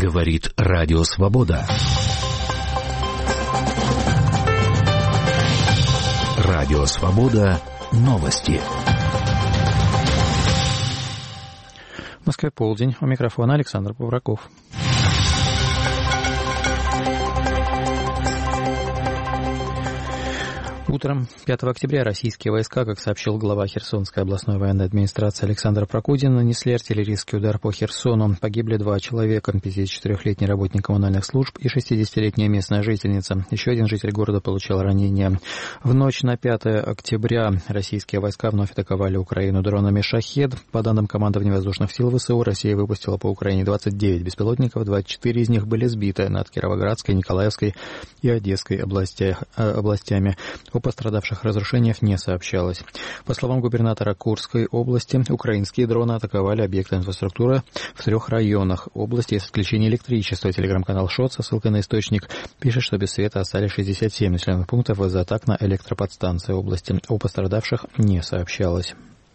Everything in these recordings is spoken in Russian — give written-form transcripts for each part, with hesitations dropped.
Говорит Радио Свобода. Радио Свобода. Новости. В Москве полдень. У микрофона Александр Повраков. Утром 5 октября российские войска, как сообщил глава Херсонской областной военной администрации Александр Прокудин, нанесли артиллерийский удар по Херсону. Погибли 2 человека, 54-летний работник коммунальных служб и 60-летняя местная жительница. Еще один житель города получил ранение. В ночь на 5 октября российские войска вновь атаковали Украину дронами «Шахед». По данным командования воздушных сил ВСУ, Россия выпустила по Украине 29 беспилотников, 24 из них были сбиты над Кировоградской, Николаевской и Одесской областями. О пострадавших разрушениях не сообщалось. По словам губернатора Курской области, украинские дроны атаковали объекты инфраструктуры в 3 районах области с отключением электричества. Телеграм-канал ШОТ со ссылкой на источник пишет, что без света остались 67 населенных пунктов из-за атак на электроподстанции области. О пострадавших не сообщалось.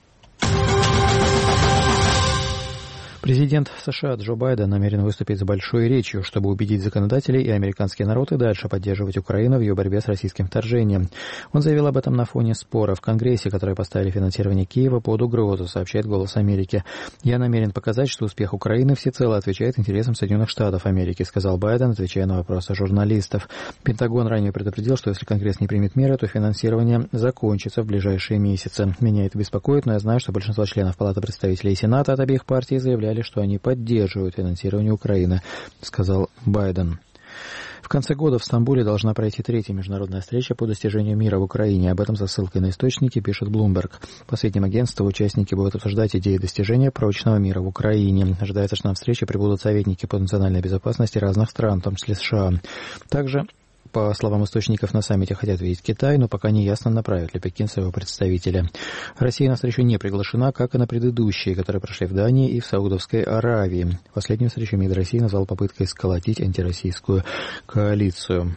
Президент США Джо Байден намерен выступить с большой речью, чтобы убедить законодателей и американский народ и дальше поддерживать Украину в ее борьбе с российским вторжением. Он заявил об этом на фоне спора в Конгрессе, которые поставили финансирование Киева под угрозу, сообщает «Голос Америки». «Я намерен показать, что успех Украины всецело отвечает интересам Соединенных Штатов Америки», сказал Байден, отвечая на вопросы журналистов. Пентагон ранее предупредил, что если Конгресс не примет меры, то финансирование закончится в ближайшие месяцы. «Меня это беспокоит, но я знаю, что большинство членов Палаты представителей и Сената от обеих партий заявляли, что они поддерживают финансирование Украины», сказал Байден. В конце года в Стамбуле должна пройти 3-я международная встреча по достижению мира в Украине. Об этом со ссылкой на источники пишет Bloomberg. По сведениям агентства, участники будут обсуждать идеи достижения прочного мира в Украине. Ожидается, что на встрече прибудут советники по национальной безопасности разных стран, в том числе США. Также, по словам источников, на саммите хотят видеть Китай, но пока не ясно, направит ли Пекин своего представителя. Россия на встречу не приглашена, как и на предыдущие, которые прошли в Дании и в Саудовской Аравии. Последнюю встречу МИД России назвал попыткой сколотить антироссийскую коалицию.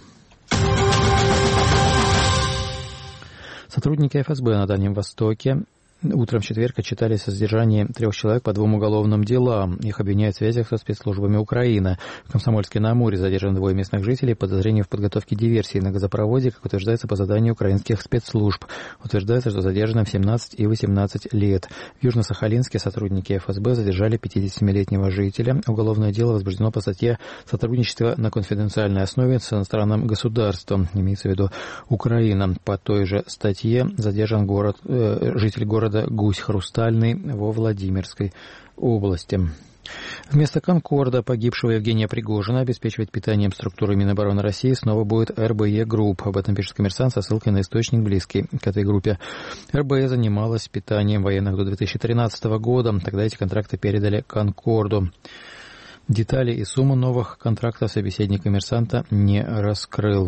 Сотрудники ФСБ на Дальнем Востоке утром в четверг отчитались о задержании 3 человек по 2 уголовным делам. Их обвиняют в связях со спецслужбами Украины. В Комсомольске-на-Амуре задержаны 2 местных жителей по подозрению в подготовке диверсии на газопроводе, как утверждается по заданию украинских спецслужб. Утверждается, что задержанным 17 и 18 лет. В Южно-Сахалинске сотрудники ФСБ задержали 57-летнего жителя. Уголовное дело возбуждено по статье «Сотрудничество на конфиденциальной основе с иностранным государством», имеется в виду Украина. По той же статье задержан житель города Гусь Хрустальный во Владимирской области. Вместо «Конкорда», погибшего Евгения Пригожина, обеспечивать питанием структуры Минобороны России снова будет РБЕ Групп. Об этом пишет «Коммерсант» со ссылкой на источник, близкий к этой группе. РБЕ занималась питанием военных до 2013 года. Тогда эти контракты передали «Конкорду». Детали и сумму новых контрактов собеседник «Коммерсанта» не раскрыл.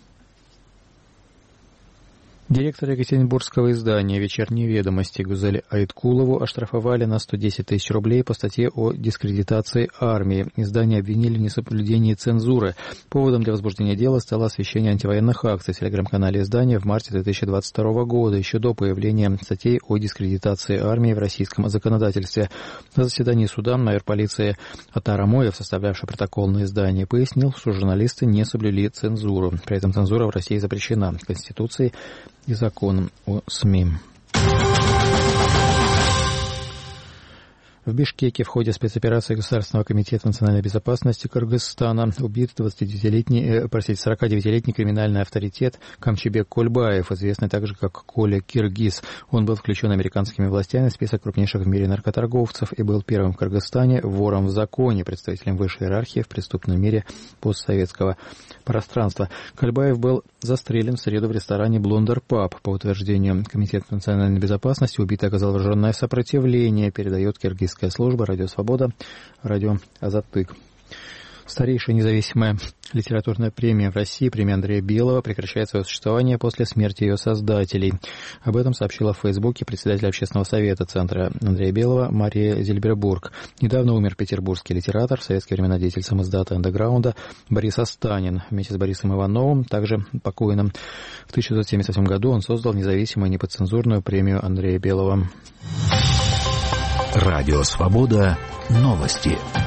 Директора Екатеринбургского издания «Вечерние ведомости» Гузель Айткулову оштрафовали на 110 тысяч рублей по статье о дискредитации армии. Издание обвинили в несоблюдении цензуры. Поводом для возбуждения дела стало освещение антивоенных акций в телеграм-канале издания в марте 2022 года, еще до появления статей о дискредитации армии в российском законодательстве. На заседании суда майор полиции Атар Амоев, составлявший протокол на издание, пояснил, что журналисты не соблюли цензуру. При этом цензура в России запрещена Конституцией и законом о СМИ. В Бишкеке в ходе спецоперации Государственного комитета национальной безопасности Кыргызстана убит 49-летний криминальный авторитет Камчебек Кольбаев, известный также как Коля Киргиз. Он был включен американскими властями в список крупнейших в мире наркоторговцев и был первым в Кыргызстане вором в законе, представителем высшей иерархии в преступном мире постсоветского пространства. Кольбаев был застрелен в среду в ресторане «Блондер Паб». По утверждению Комитета национальной безопасности, убитый оказал вооруженное сопротивление, передает киргизская служба «Радио Свобода», радио «Азаттык». Старейшая независимая литературная премия в России, премия Андрея Белого, прекращает свое существование после смерти ее создателей. Об этом сообщила в Фейсбуке председатель общественного совета Центра Андрея Белого Мария Зильбербург. Недавно умер петербургский литератор, в советские времена деятель самиздата «Андеграунда» Борис Астанин. Вместе с Борисом Ивановым, также покойным, в 1978 году он создал независимую неподцензурную премию Андрея Белого. Радио Свобода. Новости.